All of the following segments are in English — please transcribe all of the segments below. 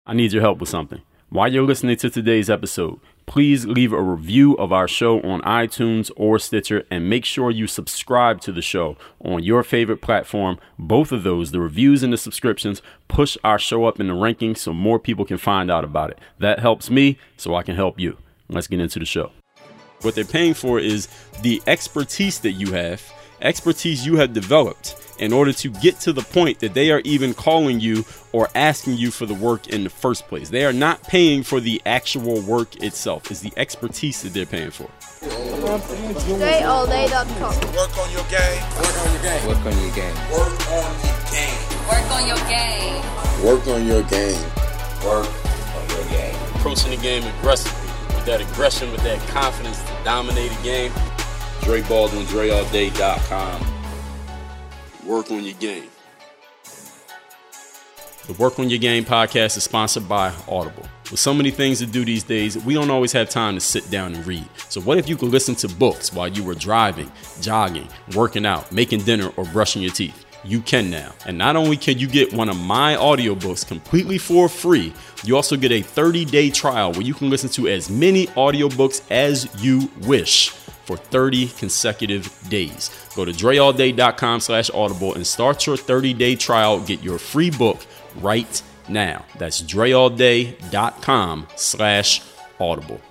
I need your help with something. While you're listening to today's episode, please leave a review of our show on iTunes or Stitcher, and make sure you subscribe to the show on your favorite platform. Both of those, the reviews and the subscriptions, push our show up in the rankings so more people can find out about it. That helps me so I can help you. Let's get into the show. What they're paying for is the expertise that you have, expertise you have developed in order to get to the point that they are even calling you or asking you for the work in the first place. They are not paying for the actual work itself. It's the expertise that they're paying for. DreAllDay.com. Work on your game. Work on your game. Work on your game. Work on your game. Work on your game. Work on your game. Work on your game. Approaching the game aggressively, with that aggression, with that confidence to dominate a game. Dre Baldwin, DreAllDay.com. Work on your game. The Work on Your Game podcast is sponsored by Audible. With so many things to do these days, we don't always have time to sit down and read. So what if you could listen to books while you were driving, jogging, working out, making dinner, or brushing your teeth? You can now. And not only can you get one of my audiobooks completely for free, you also get a 30-day trial where you can listen to as many audiobooks as you wish for 30 consecutive days. Go to DreAllDay.com/audible and start your 30-day trial. Get your free book right now. That's DreAllDay.com/audible.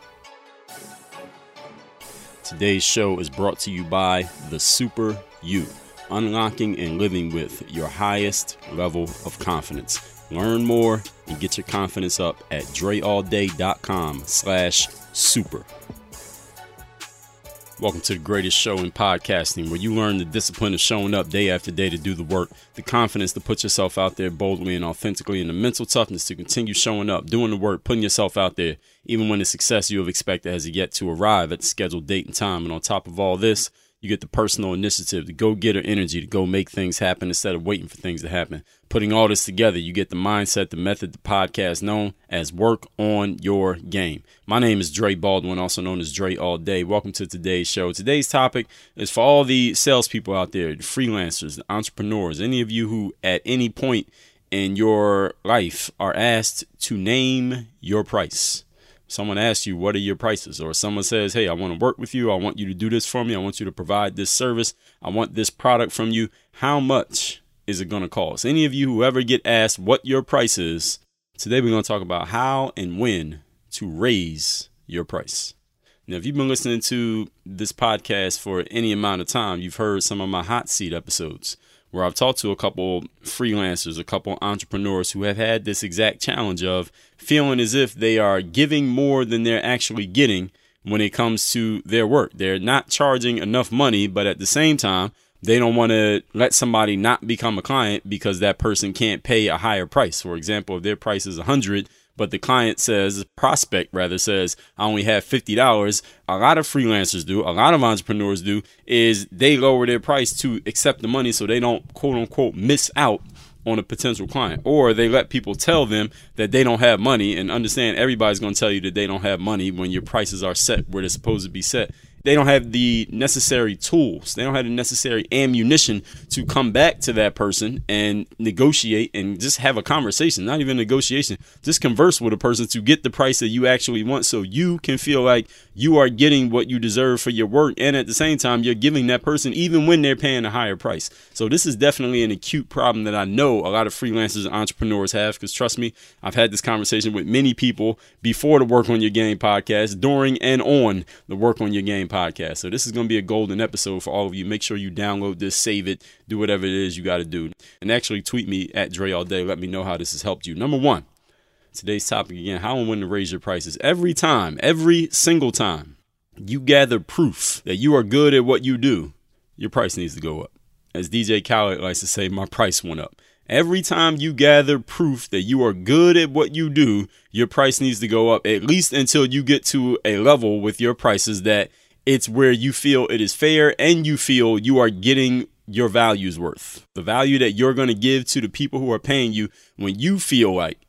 Today's show is brought to you by The Super You, unlocking and living with your highest level of confidence. Learn more and get your confidence up at DreAllDay.com/super. Welcome to the greatest show in podcasting, where you learn the discipline of showing up day after day to do the work, the confidence to put yourself out there boldly and authentically, and the mental toughness to continue showing up, doing the work, putting yourself out there, even when the success you have expected has yet to arrive at the scheduled date and time. And on top of all this, you get the personal initiative, the go-getter energy to go make things happen instead of waiting for things to happen. Putting all this together, you get the mindset, the method, the podcast known as Work on Your Game. My name is Dre Baldwin, also known as Dre All Day. Welcome to today's show. Today's topic is for all the salespeople out there, the freelancers, the entrepreneurs, any of you who at any point in your life are asked to name your price. Someone asks you, what are your prices? Or someone says, hey, I want to work with you. I want you to do this for me. I want you to provide this service. I want this product from you. How much is it going to cost? Any of you who ever get asked what your price is, today we're going to talk about how and when to raise your price. Now, if you've been listening to this podcast for any amount of time, you've heard some of my hot seat episodes where I've talked to a couple freelancers, a couple entrepreneurs who have had this exact challenge of feeling as if they are giving more than they're actually getting when it comes to their work. They're not charging enough money, but at the same time, they don't want to let somebody not become a client because that person can't pay a higher price. For example, if their price is $100, but the client says, prospect rather says, I only have $50. A lot of freelancers do, a lot of entrepreneurs do, is they lower their price to accept the money so they don't, quote unquote, miss out on a potential client. Or they let people tell them that they don't have money, and understand everybody's going to tell you that they don't have money when your prices are set where they're supposed to be set. They don't have the necessary tools. They don't have the necessary ammunition to come back to that person and negotiate and just have a conversation. Not even negotiation. Just converse with a person to get the price that you actually want, so you can feel like you are getting what you deserve for your work. And at the same time, you're giving that person even when they're paying a higher price. So this is definitely an acute problem that I know a lot of freelancers and entrepreneurs have, because trust me, I've had this conversation with many people before the Work on Your Game podcast, during and on the Work on Your Game podcast. So this is going to be a golden episode for all of you. Make sure you download this, save it, do whatever it is you got to do. And actually tweet me at Dre All Day. Let me know how this has helped you. Number one, today's topic again, how and when to raise your prices. Every single time you gather proof that you are good at what you do, your price needs to go up. As DJ Khaled likes to say, my price went up. Every time you gather proof that you are good at what you do, your price needs to go up, at least until you get to a level with your prices that it's where you feel it is fair and you feel you are getting your value's worth. The value that you're going to give to the people who are paying you, when you feel like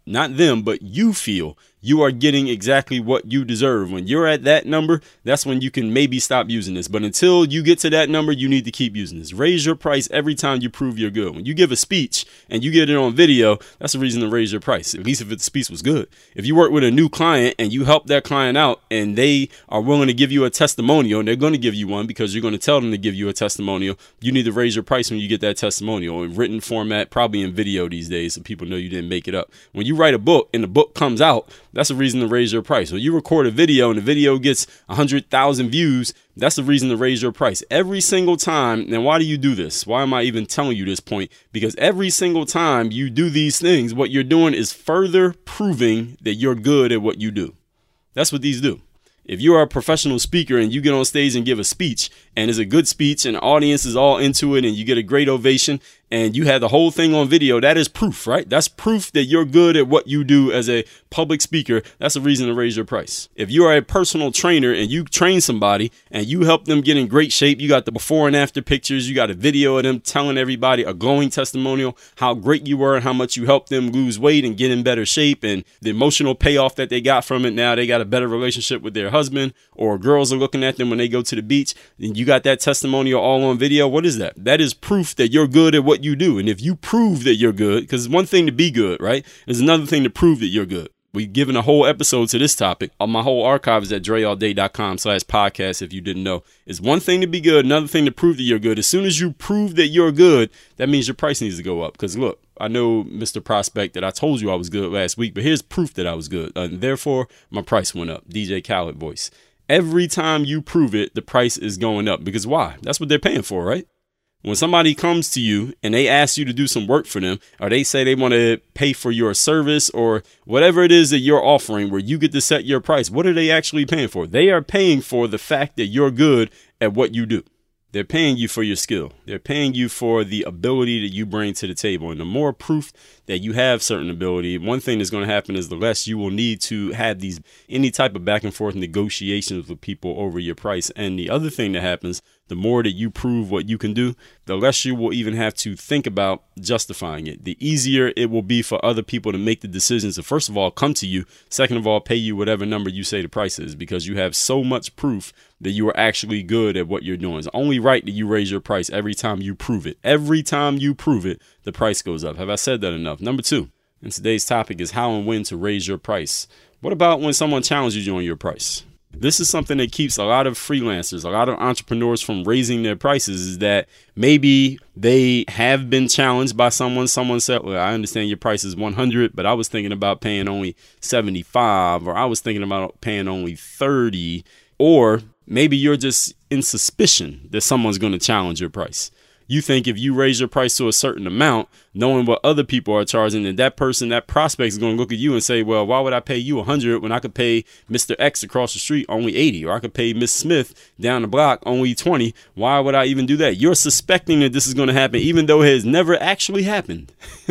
not them, but you feel you are getting exactly what you deserve. When you're at that number, that's when you can maybe stop using this. But until you get to that number, you need to keep using this. Raise your price every time you prove you're good. When you give a speech and you get it on video, that's a reason to raise your price, at least if the speech was good. If you work with a new client and you help that client out and they are willing to give you a testimonial, and they're going to give you one because you're going to tell them to give you a testimonial, you need to raise your price when you get that testimonial in written format, probably in video these days, so people know you didn't make it up. When you write a book and the book comes out, that's a reason to raise your price. When you record a video and the video gets 100,000 views, that's the reason to raise your price every single time. And why do you do this? Why am I even telling you this point? Because every single time you do these things, what you're doing is further proving that you're good at what you do. That's what these do. If you are a professional speaker and you get on stage and give a speech and it's a good speech and the audience is all into it and you get a great ovation and you have the whole thing on video, that is proof, right? That's proof that you're good at what you do as a public speaker. That's a reason to raise your price. If you are a personal trainer and you train somebody and you help them get in great shape, you got the before and after pictures, you got a video of them telling everybody a glowing testimonial, how great you were and how much you helped them lose weight and get in better shape and the emotional payoff that they got from it. Now they got a better relationship with their husband, or girls are looking at them when they go to the beach, and you got that testimonial all on video. What is that? That is proof that you're good at what you do. And if you prove that you're good, because it's one thing to be good, right? There's another thing to prove that you're good. We've given a whole episode to this topic. My whole archive is at dreallday.com/podcast. If you didn't know, it's one thing to be good, another thing to prove that you're good. As soon as you prove that you're good, that means your price needs to go up. Because look, I know, Mr. Prospect, that I told you I was good last week, but here's proof that I was good. And therefore, my price went up. DJ Khaled voice. Every time you prove it, the price is going up. Because why? That's what they're paying for, right? When somebody comes to you and they ask you to do some work for them, or they say they want to pay for your service or whatever it is that you're offering where you get to set your price, what are they actually paying for? They are paying for the fact that you're good at what you do. They're paying you for your skill. They're paying you for the ability that you bring to the table. And the more proof that you have certain ability, one thing that's going to happen is the less you will need to have any type of back and forth negotiations with people over your price. And the other thing that happens, the more that you prove what you can do, the less you will even have to think about justifying it. The easier it will be for other people to make the decisions to, first of all, come to you. Second of all, pay you whatever number you say the price is, because you have so much proof that you are actually good at what you're doing. It's only right that you raise your price every time you prove it. Every time you prove it, the price goes up. Have I said that enough? Number 2, and today's topic is how and when to raise your price. What about when someone challenges you on your price? This is something that keeps a lot of freelancers, a lot of entrepreneurs from raising their prices, is that maybe they have been challenged by someone. Someone said, well, I understand your price is 100, but I was thinking about paying only 75, or I was thinking about paying only 30, or maybe you're just in suspicion that someone's going to challenge your price. You think if you raise your price to a certain amount, knowing what other people are charging, then that person, that prospect is going to look at you and say, well, why would I pay you 100 when I could pay Mr. X across the street only 80, or I could pay Miss Smith down the block only 20? Why would I even do that? You're suspecting that this is going to happen, even though it has never actually happened.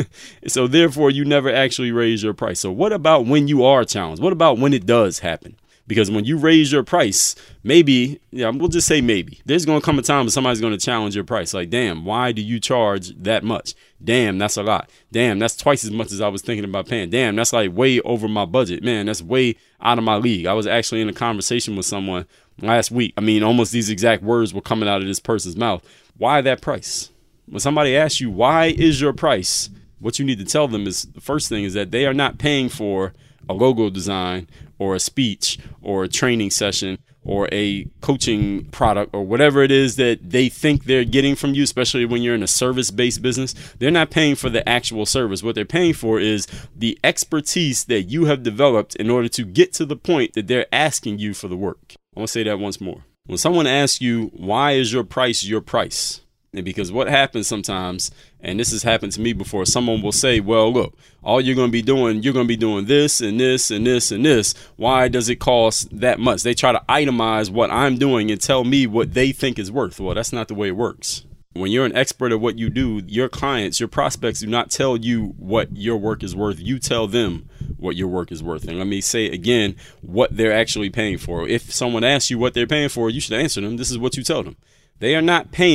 So therefore, you never actually raise your price. So what about when you are challenged? What about when it does happen? Because when you raise your price, maybe, we'll just say maybe, there's going to come a time when somebody's going to challenge your price. Like, damn, why do you charge that much? Damn, that's a lot. Damn, that's twice as much as I was thinking about paying. Damn, that's like way over my budget. Man, that's way out of my league. I was actually in a conversation with someone last week. I mean, almost these exact words were coming out of this person's mouth. Why that price? When somebody asks you, why is your price? What you need to tell them is, the first thing is that they are not paying for a logo design or a speech or a training session or a coaching product or whatever it is that they think they're getting from you, especially when you're in a service-based business. They're not paying for the actual service. What they're paying for is the expertise that you have developed in order to get to the point that they're asking you for the work. I want to say that once more. When someone asks you, why is your price your price? And because what happens sometimes, and this has happened to me before, someone will say, well, look, all you're going to be doing this and this and this and this. Why does it cost that much? They try to itemize what I'm doing and tell me what they think is worth. Well, that's not the way it works. When you're an expert at what you do, your clients, your prospects do not tell you what your work is worth. You tell them what your work is worth. And let me say again, what they're actually paying for. If someone asks you what they're paying for, you should answer them. This is what you tell them. They are not paying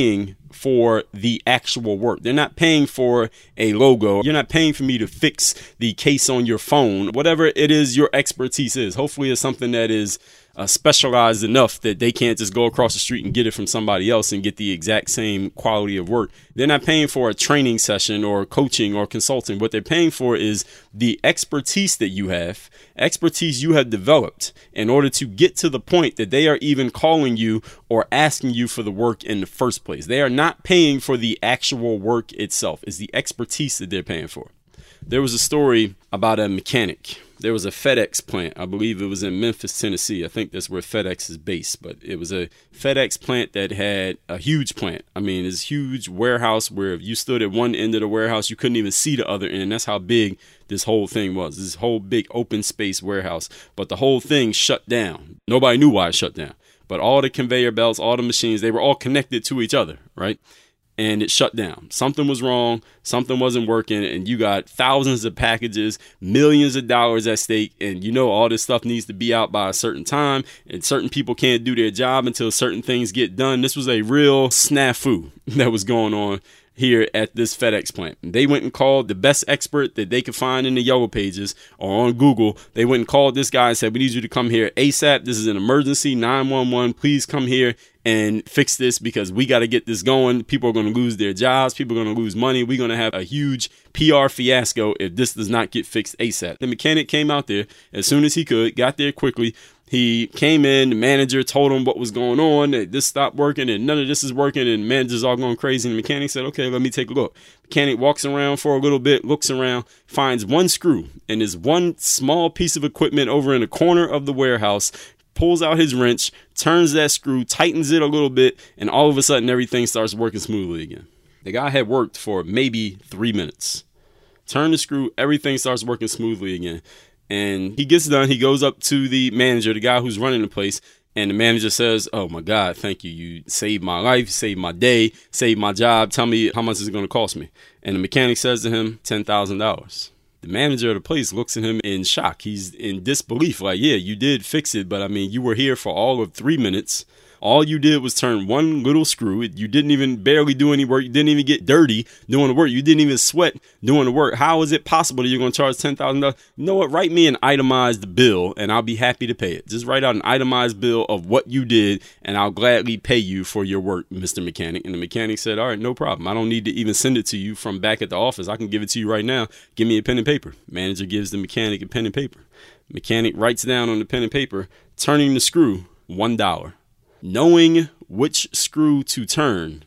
for the actual work. They're not paying for a logo. You're not paying for me to fix the case on your phone. Whatever it is your expertise is. Hopefully it's something that is specialized enough that they can't just go across the street and get it from somebody else and get the exact same quality of work. They're not paying for a training session or coaching or consulting. What they're paying for is the expertise that you have, expertise you have developed in order to get to the point that they are even calling you or asking you for the work in the first place. They are not paying for the actual work itself. It's the expertise that they're paying for. There was a story about a mechanic. There was a FedEx plant. I believe it was in Memphis, Tennessee. I think that's where FedEx is based. But it was a FedEx plant that had a huge plant. I mean, it's a huge warehouse where if you stood at one end of the warehouse, you couldn't even see the other end. That's how big this whole thing was. This whole big open space warehouse. But the whole thing shut down. Nobody knew why it shut down. But all the conveyor belts, all the machines, they were all connected to each other, right? And it shut down. Something was wrong. Something wasn't working. And you got thousands of packages, millions of dollars at stake. And you know, all this stuff needs to be out by a certain time. And certain people can't do their job until certain things get done. This was a real snafu that was going on here at this FedEx plant. They went and called the best expert that they could find in the Yellow Pages or on Google. They went and called this guy and said, we need you to come here ASAP. This is an emergency, 911. Please come here and fix this because we got to get this going. People are going to lose their jobs. People are going to lose money. We're going to have a huge PR fiasco if this does not get fixed ASAP. The mechanic came out there as soon as he could, got there quickly. He came in, the manager told him what was going on, that this stopped working and none of this is working, and the manager's all going crazy. And the mechanic said, okay, let me take a look. Mechanic walks around for a little bit, looks around, finds one screw and this one small piece of equipment over in the corner of the warehouse, pulls out his wrench, turns that screw, tightens it a little bit, and all of a sudden everything starts working smoothly again. The guy had worked for maybe 3 minutes. Turn the screw, everything starts working smoothly again. And he gets done. He goes up to the manager, the guy who's running the place. And the manager says, oh, my God, thank you. You saved my life, saved my day, saved my job. Tell me how much is it going to cost me? And the mechanic says to him, $10,000. The manager of the place looks at him in shock. He's in disbelief. Like, yeah, you did fix it. But I mean, you were here for all of 3 minutes. All you did was turn one little screw. You didn't even barely do any work. You didn't even get dirty doing the work. You didn't even sweat doing the work. How is it possible that you're going to charge $10,000? You know what? Write me an itemized bill and I'll be happy to pay it. Just write out an itemized bill of what you did and I'll gladly pay you for your work, Mr. Mechanic. And the mechanic said, all right, no problem. I don't need to even send it to you from back at the office. I can give it to you right now. Give me a pen and paper. Manager gives the mechanic a pen and paper. Mechanic writes down on the pen and paper, turning the screw, $1. Knowing which screw to turn,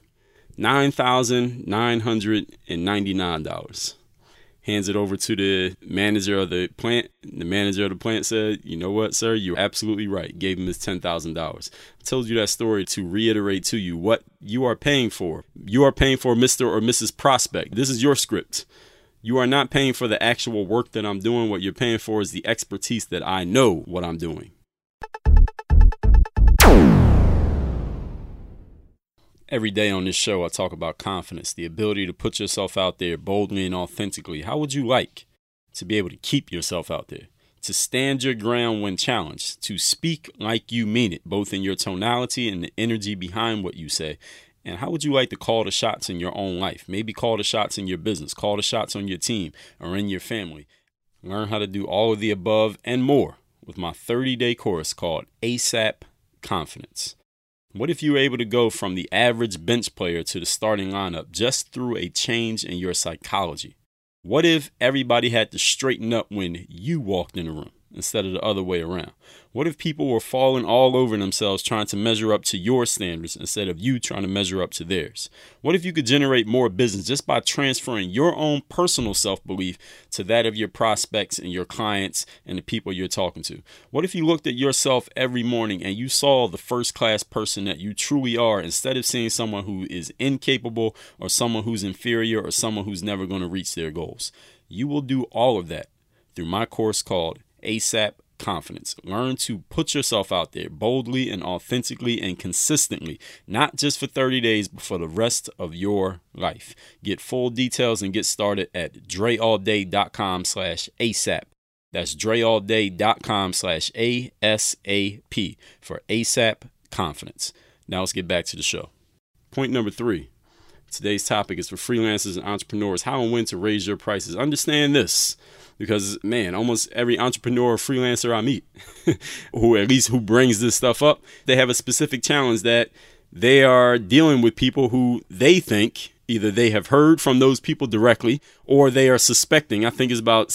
$9,999. Hands it over to the manager of the plant. The manager of the plant said, you know what, sir, you're absolutely right. Gave him his $10,000. I told you that story to reiterate to you what you are paying for. You are paying for Mr. or Mrs. Prospect. This is your script. You are not paying for the actual work that I'm doing. What you're paying for is the expertise that I know what I'm doing. Every day on this show, I talk about confidence, the ability to put yourself out there boldly and authentically. How would you like to be able to keep yourself out there, to stand your ground when challenged, to speak like you mean it, both in your tonality and the energy behind what you say? And how would you like to call the shots in your own life? Maybe call the shots in your business, call the shots on your team or in your family. Learn how to do all of the above and more with my 30-day course called ASAP Confidence. What if you were able to go from the average bench player to the starting lineup just through a change in your psychology? What if everybody had to straighten up when you walked in the room instead of the other way around? What if people were falling all over themselves trying to measure up to your standards instead of you trying to measure up to theirs? What if you could generate more business just by transferring your own personal self-belief to that of your prospects and your clients and the people you're talking to? What if you looked at yourself every morning and you saw the first-class person that you truly are instead of seeing someone who is incapable or someone who's inferior or someone who's never going to reach their goals? You will do all of that through my course called ASAP Confidence. Learn to put yourself out there boldly and authentically and consistently, not just for 30 days, but for the rest of your life. Get full details and get started at dreallday.com/ASAP. That's dreallday.com/ASAP for ASAP Confidence. Now let's get back to the show. Point number 3. Today's topic is for freelancers and entrepreneurs, how and when to raise your prices. Understand this, because, man, almost every entrepreneur or freelancer I meet who brings this stuff up, they have a specific challenge that they are dealing with people who they think either they have heard from those people directly or they are suspecting. I think it's about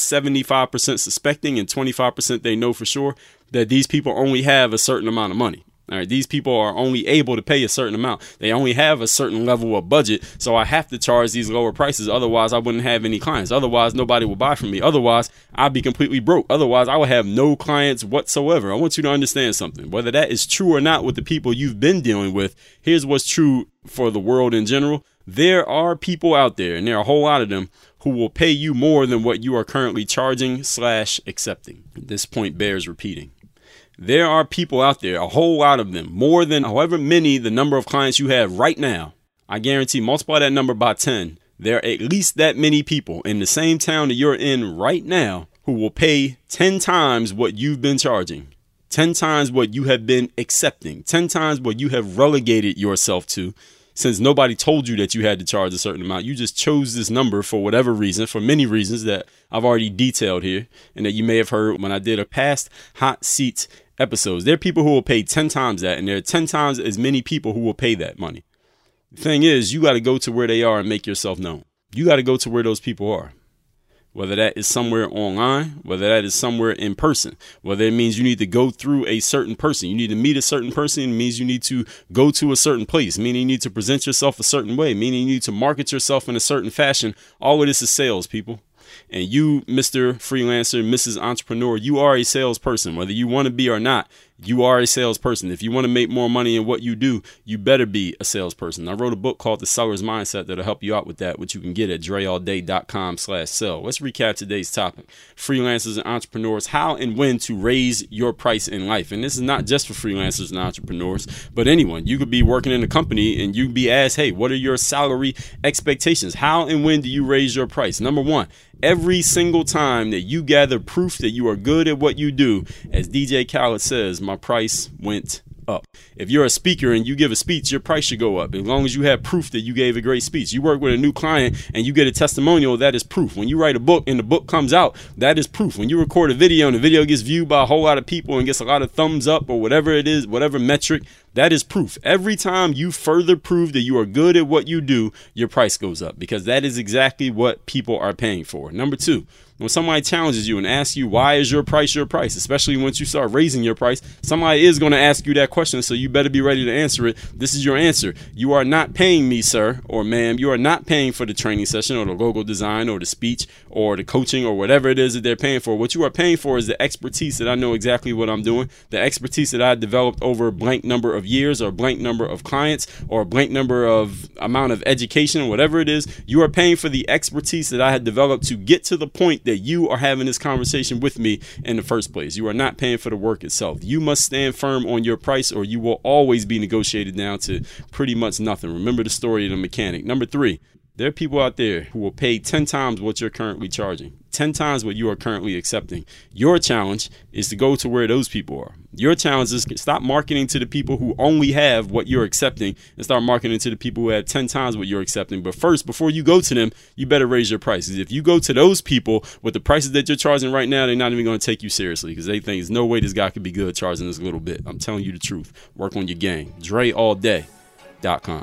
75% suspecting and 25% they know for sure that these people only have a certain amount of money. All right, these people are only able to pay a certain amount. They only have a certain level of budget. So I have to charge these lower prices. Otherwise, I wouldn't have any clients. Otherwise, nobody will buy from me. Otherwise, I'd be completely broke. Otherwise, I would have no clients whatsoever. I want you to understand something. Whether that is true or not with the people you've been dealing with, here's what's true for the world in general. There are people out there, and there are a whole lot of them, who will pay you more than what you are currently charging / accepting. This point bears repeating. There are people out there, a whole lot of them, more than however many the number of clients you have right now. I guarantee multiply that number by 10. There are at least that many people in the same town that you're in right now who will pay 10 times what you've been charging, 10 times what you have been accepting, 10 times what you have relegated yourself to. Since nobody told you that you had to charge a certain amount, you just chose this number for whatever reason, for many reasons that I've already detailed here and that you may have heard when I did a past hot seats episodes. There are people who will pay 10 times that, and there are 10 times as many people who will pay that money. The thing is, you got to go to where they are and make yourself known. You got to go to where those people are. Whether that is somewhere online, whether that is somewhere in person, whether it means you need to go through a certain person, you need to meet a certain person, it means you need to go to a certain place, meaning you need to present yourself a certain way, meaning you need to market yourself in a certain fashion. All of this is sales, people. And you, Mr. Freelancer, Mrs. Entrepreneur, you are a salesperson. Whether you want to be or not, you are a salesperson. If you want to make more money in what you do, you better be a salesperson. I wrote a book called The Seller's Mindset that'll help you out with that, which you can get at dreallday.com/sell. Let's recap today's topic. Freelancers and entrepreneurs, how and when to raise your price in life. And this is not just for freelancers and entrepreneurs, but anyone. You could be working in a company and you could be asked, hey, what are your salary expectations? How and when do you raise your price? Number one, every single time that you gather proof that you are good at what you do, as DJ Khaled says, my price went up. If you're a speaker and you give a speech, your price should go up as long as you have proof that you gave a great speech. You work with a new client and you get a testimonial, that is proof. When you write a book and the book comes out, that is proof. When you record a video and the video gets viewed by a whole lot of people and gets a lot of thumbs up or whatever it is, whatever metric, that is proof. Every time you further prove that you are good at what you do, your price goes up because that is exactly what people are paying for. Number two, when somebody challenges you and asks you, why is your price, especially once you start raising your price, somebody is going to ask you that question. So you better be ready to answer it. This is your answer. You are not paying me, sir or ma'am. You are not paying for the training session or the logo design or the speech or the coaching or whatever it is that they're paying for. What you are paying for is the expertise that I know exactly what I'm doing, the expertise that I developed over a blank number of years or a blank number of clients or a blank number of amount of education, whatever it is. You are paying for the expertise that I had developed to get to the point that you are having this conversation with me in the first place. You are not paying for the work itself. You must stand firm on your price or you will always be negotiated down to pretty much nothing. Remember the story of the mechanic. Number three, there are people out there who will pay 10 times what you're currently charging, 10 times what you are currently accepting. Your challenge is to go to where those people are. Your challenge is to stop marketing to the people who only have what you're accepting and start marketing to the people who have 10 times what you're accepting. But first, before you go to them, you better raise your prices. If you go to those people with the prices that you're charging right now, they're not even going to take you seriously because they think there's no way this guy could be good charging this little bit. I'm telling you the truth. Work on your game. DreAllDay.com.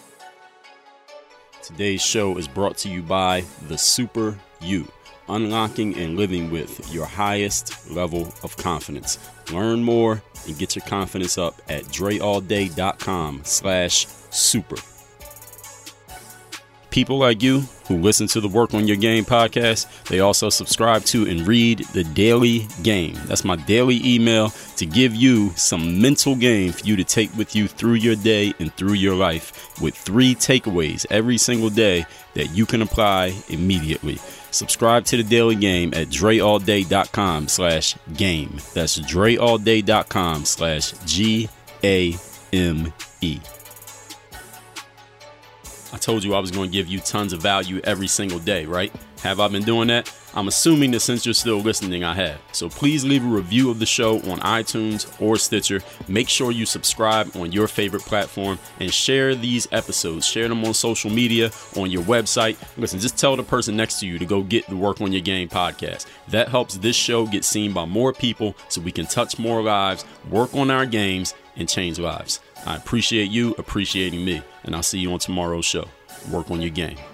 Today's show is brought to you by The Super You, unlocking and living with your highest level of confidence. Learn more and get your confidence up at dreallday.com/super. People like you who listen to the Work on Your Game podcast, they also subscribe to and read the Daily Game. That's my daily email to give you some mental game for you to take with you through your day and through your life with 3 takeaways every single day that you can apply immediately. Subscribe to the Daily Game at dreallday.com/game. That's dreallday.com/GAME. I told you I was going to give you tons of value every single day, right? Have I been doing that? I'm assuming that since you're still listening, I have. So please leave a review of the show on iTunes or Stitcher. Make sure you subscribe on your favorite platform and share these episodes. Share them on social media, on your website. Listen, just tell the person next to you to go get the Work on Your Game podcast. That helps this show get seen by more people so we can touch more lives, work on our games, and change lives. I appreciate you appreciating me, and I'll see you on tomorrow's show. Work on your game.